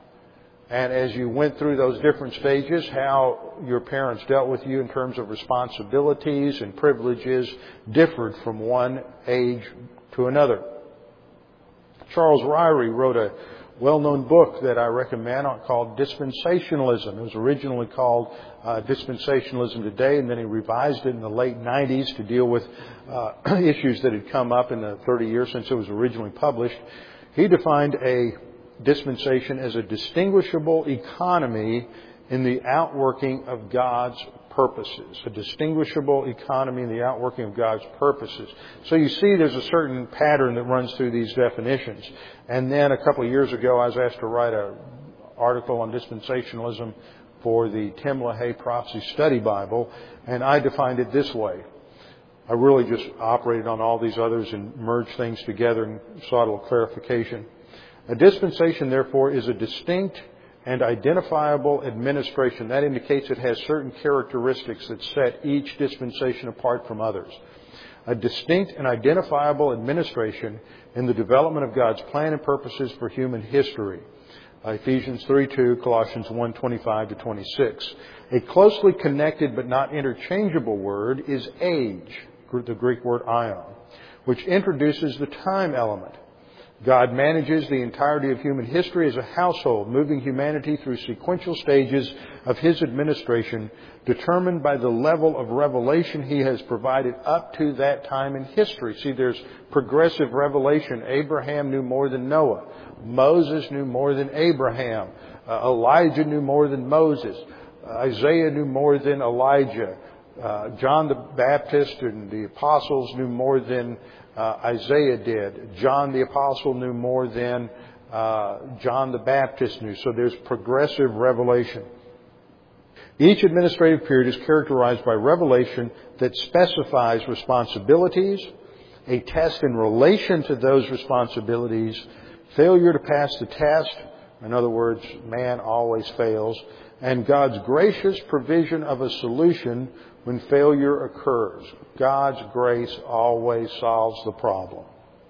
And as you went through those different stages, how your parents dealt with you in terms of responsibilities and privileges differed from one age to another. Charles Ryrie wrote a well-known book that I recommend called Dispensationalism. It was originally called uh, Dispensationalism Today, and then he revised it in the late nineties to deal with uh, issues that had come up in the thirty years since it was originally published. He defined a dispensation as a distinguishable economy in the outworking of God's purposes. A distinguishable economy in the outworking of God's purposes. So you see there's a certain pattern that runs through these definitions. And then a couple of years ago I was asked to write an article on dispensationalism for the Tim LaHaye Prophecy Study Bible, and I defined it this way. I really just operated on all these others and merged things together and sought a little clarification. A dispensation, therefore, is a distinct and identifiable administration. That indicates it has certain characteristics that set each dispensation apart from others. A distinct and identifiable administration in the development of God's plan and purposes for human history. Ephesians three two, Colossians one twenty-five to twenty-six. A closely connected but not interchangeable word is age, the Greek word aion, which introduces the time element. God manages the entirety of human history as a household, moving humanity through sequential stages of His administration, determined by the level of revelation He has provided up to that time in history. See, there's progressive revelation. Abraham knew more than Noah. Moses knew more than Abraham. Uh, Elijah knew more than Moses. Uh, Isaiah knew more than Elijah. Uh, John the Baptist and the apostles knew more than uh, Isaiah did. John the apostle knew more than uh, John the Baptist knew. So there's progressive revelation. Each administrative period is characterized by revelation that specifies responsibilities, a test in relation to those responsibilities, failure to pass the test. In other words, man always fails. And God's gracious provision of a solution when failure occurs. God's grace always solves the problem.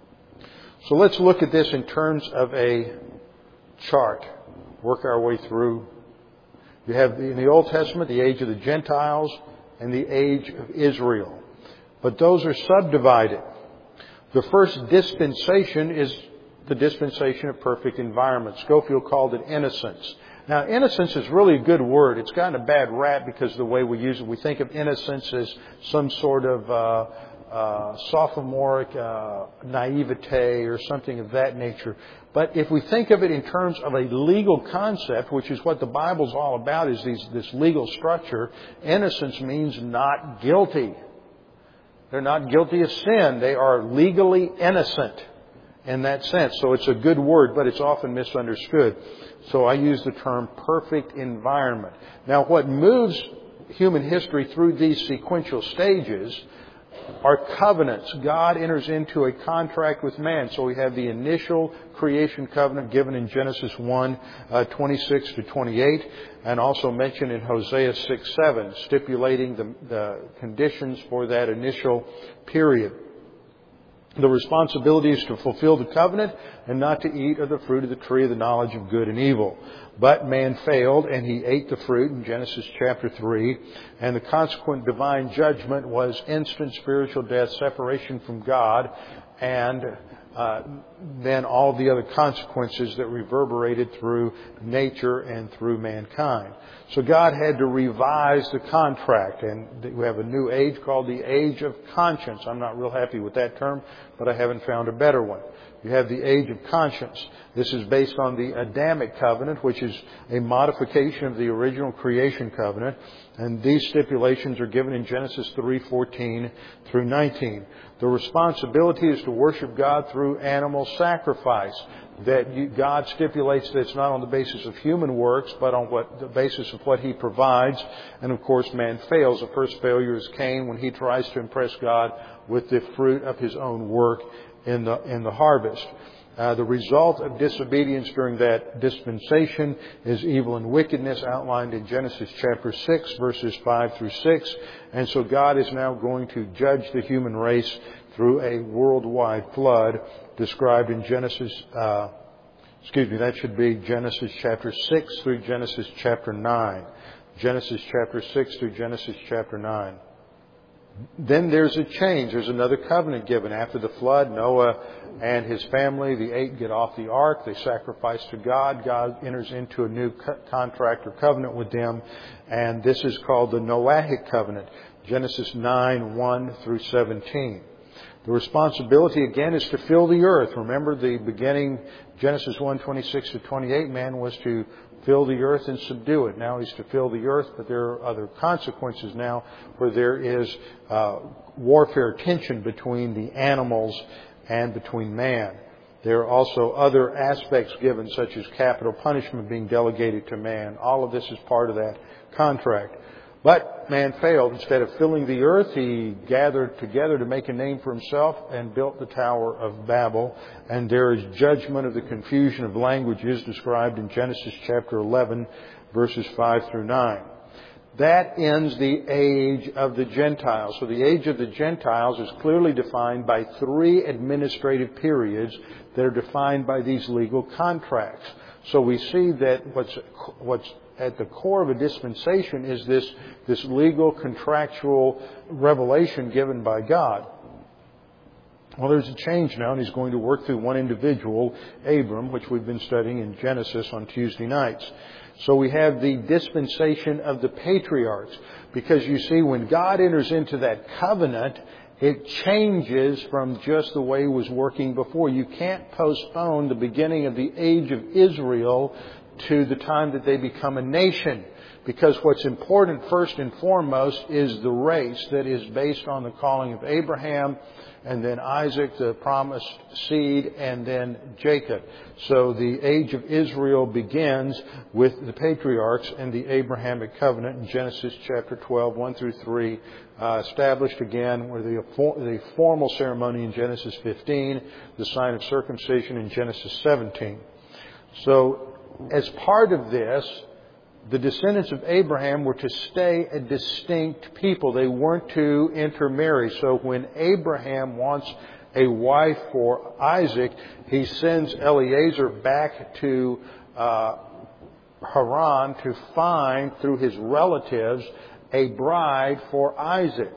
So let's look at this in terms of a chart. Work our way through. You have in the Old Testament the age of the Gentiles and the age of Israel. But those are subdivided. The first dispensation is the dispensation of perfect environment. Scofield called it innocence. Now, innocence is really a good word. It's gotten a bad rap because of the way we use it. We think of innocence as some sort of uh, uh, sophomoric uh, naivete or something of that nature. But if we think of it in terms of a legal concept, which is what the Bible's all about, is these, this legal structure, innocence means not guilty. They're not guilty of sin. They are legally innocent in that sense. So it's a good word, but it's often misunderstood. So I use the term perfect environment. Now, what moves human history through these sequential stages are covenants. God enters into a contract with man. So we have the initial creation covenant given in Genesis one, uh, twenty-six to twenty-eight, and also mentioned in Hosea six, seven, stipulating the, the conditions for that initial period. The responsibility is to fulfill the covenant and not to eat of the fruit of the tree of the knowledge of good and evil. But man failed and he ate the fruit in Genesis chapter three. And the consequent divine judgment was instant spiritual death, separation from God, and uh, then all the other consequences that reverberated through nature and through mankind. So God had to revise the contract, and we have a new age called the age of conscience. I'm not real happy with that term, but I haven't found a better one. You have the age of conscience. This is based on the Adamic covenant, which is a modification of the original creation covenant. And these stipulations are given in Genesis three, fourteen through nineteen. The responsibility is to worship God through animal sacrifice. That you, God stipulates that it's not on the basis of human works, but on what the basis of what He provides. And of course, man fails. The first failure is Cain when he tries to impress God with the fruit of his own work in the in the harvest. Uh, the result of disobedience during that dispensation is evil and wickedness, outlined in Genesis chapter six, verses five through six. And so God is now going to judge the human race through a worldwide flood, described in Genesis, uh, excuse me, that should be Genesis chapter six through Genesis chapter nine. Genesis chapter six through Genesis chapter nine. Then there's a change. There's another covenant given. After the flood, Noah and his family, the eight, get off the ark. They sacrifice to God. God enters into a new co- contract or covenant with them. And this is called the Noahic covenant. Genesis nine, one through seventeen. The responsibility again is to fill the earth. Remember the beginning, Genesis one, twenty-six to twenty-eight, man was to fill the earth and subdue it. Now he's to fill the earth, but there are other consequences now where there is uh, warfare, tension between the animals and between man. There are also other aspects given, such as capital punishment being delegated to man. All of this is part of that contract. But man failed. Instead of filling the earth, he gathered together to make a name for himself and built the Tower of Babel. And there is judgment of the confusion of languages described in Genesis chapter eleven, verses five through nine. That ends the age of the Gentiles. So the age of the Gentiles is clearly defined by three administrative periods that are defined by these legal contracts. So we see that what's what's at the core of a dispensation is this, this legal contractual revelation given by God. Well, there's a change now, and He's going to work through one individual, Abram, which we've been studying in Genesis on Tuesday nights. So we have the dispensation of the patriarchs. Because you see, when God enters into that covenant, it changes from just the way it was working before. You can't postpone the beginning of the age of Israel to the time that they become a nation. Because what's important first and foremost is the race that is based on the calling of Abraham, and then Isaac, the promised seed, and then Jacob. So the age of Israel begins with the patriarchs and the Abrahamic covenant in Genesis chapter twelve, one through three, uh, established again with the, the formal ceremony in Genesis fifteen, the sign of circumcision in Genesis seventeen. So as part of this, the descendants of Abraham were to stay a distinct people. They weren't to intermarry. So when Abraham wants a wife for Isaac, he sends Eliezer back to uh, Haran to find, through his relatives, a bride for Isaac.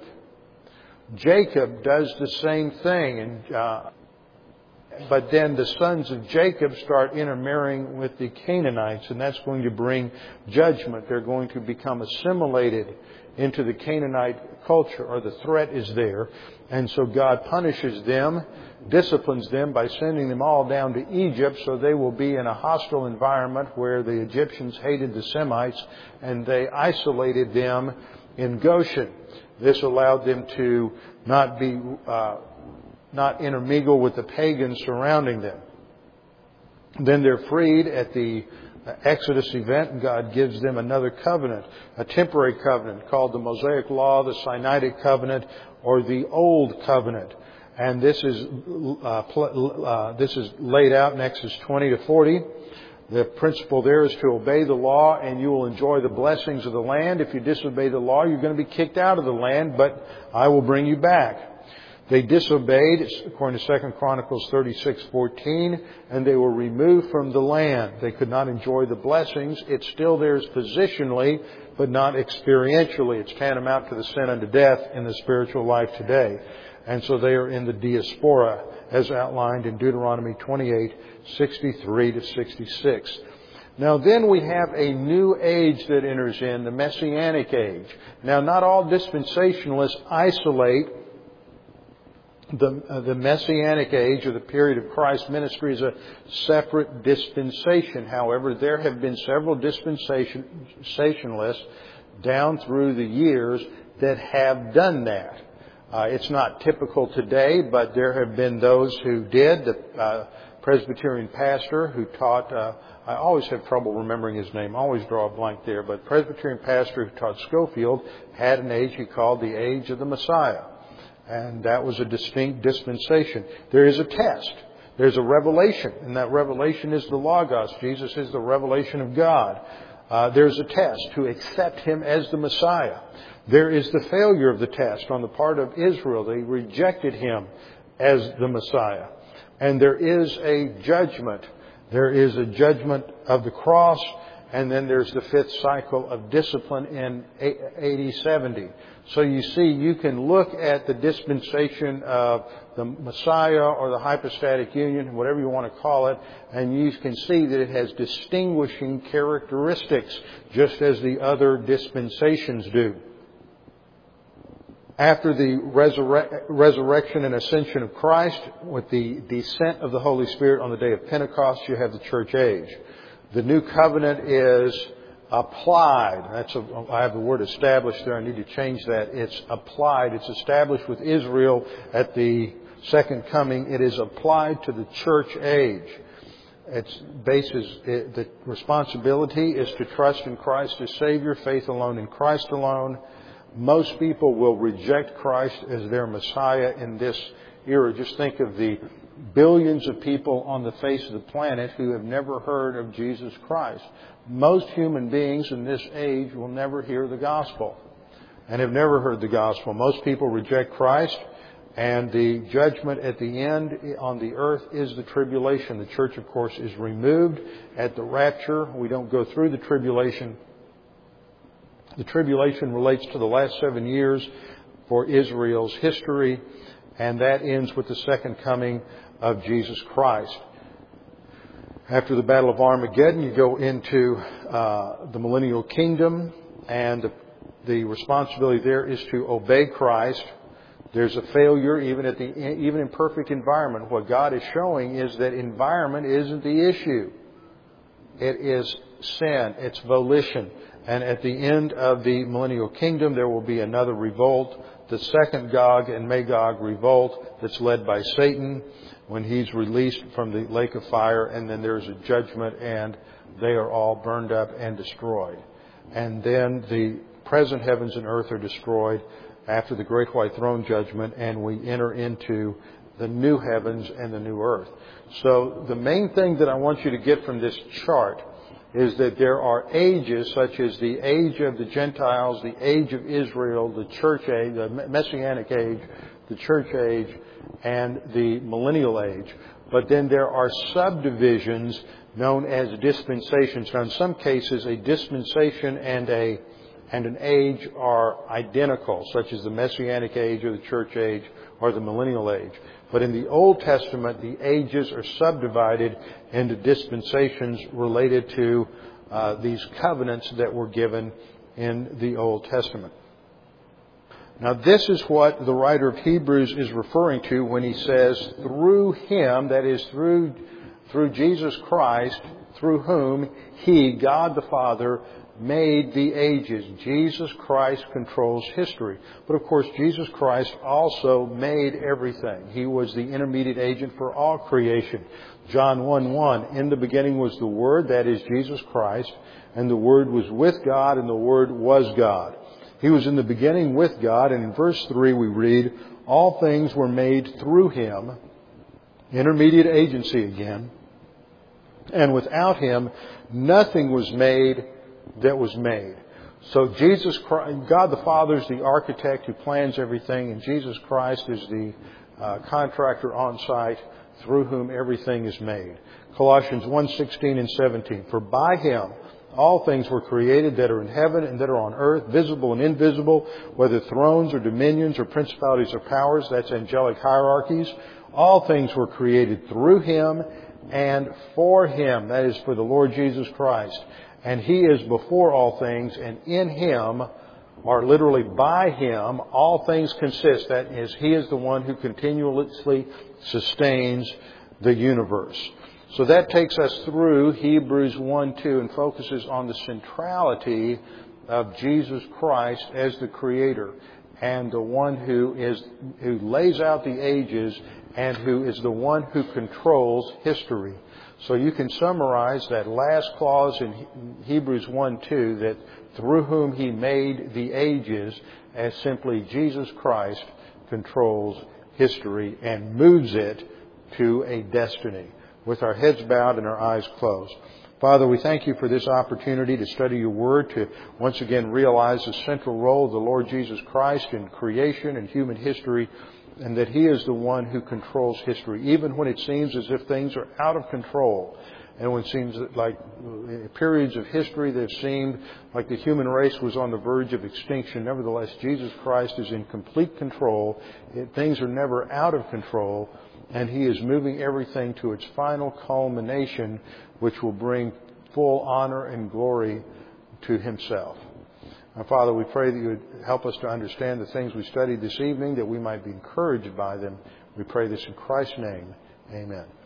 Jacob does the same thing, and uh, but then the sons of Jacob start intermarrying with the Canaanites, and that's going to bring judgment. They're going to become assimilated into the Canaanite culture, or the threat is there. And so God punishes them, disciplines them by sending them all down to Egypt, so they will be in a hostile environment where the Egyptians hated the Semites, and they isolated them in Goshen. This allowed them to not be uh, not intermingle with the pagans surrounding them. Then they're freed at the Exodus event, and God gives them another covenant, a temporary covenant called the Mosaic Law, the Sinaitic Covenant, or the Old Covenant. And this is uh, pl- uh, this is laid out in Exodus twenty to forty. The principle there is to obey the law, and you will enjoy the blessings of the land. If you disobey the law, you're going to be kicked out of the land, but I will bring you back. They disobeyed, according to Second Chronicles thirty-six fourteen, and they were removed from the land. They could not enjoy the blessings. It's still theirs positionally, but not experientially. It's tantamount to the sin unto death in the spiritual life today. And so they are in the diaspora, as outlined in Deuteronomy twenty-eight, sixty-three to sixty-six. Now then we have a new age that enters in, the Messianic age. Now not all dispensationalists isolate The, uh, the Messianic age, or the period of Christ's ministry, is a separate dispensation. However, there have been several dispensationalists down through the years that have done that. Uh, it's not typical today, but there have been those who did. The uh, Presbyterian pastor who taught, uh, I always have trouble remembering his name, I always draw a blank there, but Presbyterian pastor who taught Schofield had an age he called the age of the Messiah. And that was a distinct dispensation. There is a test. There's a revelation. And that revelation is the Logos. Jesus is the revelation of God. Uh, there's a test to accept Him as the Messiah. There is the failure of the test on the part of Israel. They rejected Him as the Messiah. And there is a judgment. There is a judgment of the cross. And then there's the fifth cycle of discipline in A D seventy. So you see, you can look at the dispensation of the Messiah or the hypostatic union, whatever you want to call it, and you can see that it has distinguishing characteristics, just as the other dispensations do. After the resurre- resurrection and ascension of Christ, with the descent of the Holy Spirit on the day of Pentecost, you have the church age. The new covenant is applied. That's a, I have the word established there. I need to change that. It's applied. It's established with Israel at the second coming. It is applied to the church age. Its basis, it, the responsibility is to trust in Christ as Savior, faith alone in Christ alone. Most people will reject Christ as their Messiah in this era. Just think of the billions of people on the face of the planet who have never heard of Jesus Christ. Most human beings in this age will never hear the gospel and have never heard the gospel. Most people reject Christ, and the judgment at the end on the earth is the tribulation. The church, of course, is removed at the rapture. We don't go through the tribulation. The tribulation relates to the last seven years for Israel's history. And that ends with the second coming of Jesus Christ. After the Battle of Armageddon, you go into uh, the millennial kingdom, and the, the responsibility there is to obey Christ. There's a failure even at the even in perfect environment. What God is showing is that environment isn't the issue. It is sin. It's volition. And at the end of the millennial kingdom, there will be another revolt, the second Gog and Magog revolt that's led by Satan when he's released from the lake of fire, and then there's a judgment and they are all burned up and destroyed. And then the present heavens and earth are destroyed after the great white throne judgment, and we enter into the new heavens and the new earth. So the main thing that I want you to get from this chart is that there are ages such as the age of the Gentiles, the age of Israel, the church age, the Messianic age, the church age, and the millennial age. But then there are subdivisions known as dispensations. Now, in some cases, a dispensation and a and an age are identical, such as the Messianic age or the church age or the millennial age. But in the Old Testament, the ages are subdivided into dispensations related to uh, these covenants that were given in the Old Testament. Now, this is what the writer of Hebrews is referring to when he says, through Him, that is, through, through Jesus Christ, through whom He, God the Father, made the ages. Jesus Christ controls history. But of course, Jesus Christ also made everything. He was the intermediate agent for all creation. John one one, in the beginning was the Word, that is Jesus Christ, and the Word was with God, and the Word was God. He was in the beginning with God, and in verse three we read, all things were made through Him, intermediate agency again, and without Him nothing was made that was made. So Jesus Christ, God the Father is the architect who plans everything, and Jesus Christ is the uh, contractor on site through whom everything is made. Colossians one sixteen and seventeen, for by Him all things were created that are in heaven and that are on earth, visible and invisible, whether thrones or dominions or principalities or powers, that's angelic hierarchies. All things were created through Him and for Him, that is for the Lord Jesus Christ. And He is before all things, and in Him, or literally by Him, all things consist. That is, He is the one who continuously sustains the universe. So that takes us through Hebrews one two and focuses on the centrality of Jesus Christ as the Creator and the one who is who lays out the ages and who is the one who controls history. So you can summarize that last clause in Hebrews one two, that through whom He made the ages, as simply Jesus Christ controls history and moves it to a destiny. With our heads bowed and our eyes closed. Father, we thank You for this opportunity to study Your Word, to once again realize the central role of the Lord Jesus Christ in creation and human history, and that He is the one who controls history, even when it seems as if things are out of control. And when it seems like periods of history that have seemed like the human race was on the verge of extinction, nevertheless, Jesus Christ is in complete control. Things are never out of control. And He is moving everything to its final culmination, which will bring full honor and glory to Himself. Now, Father, we pray that You would help us to understand the things we studied this evening, that we might be encouraged by them. We pray this in Christ's name. Amen.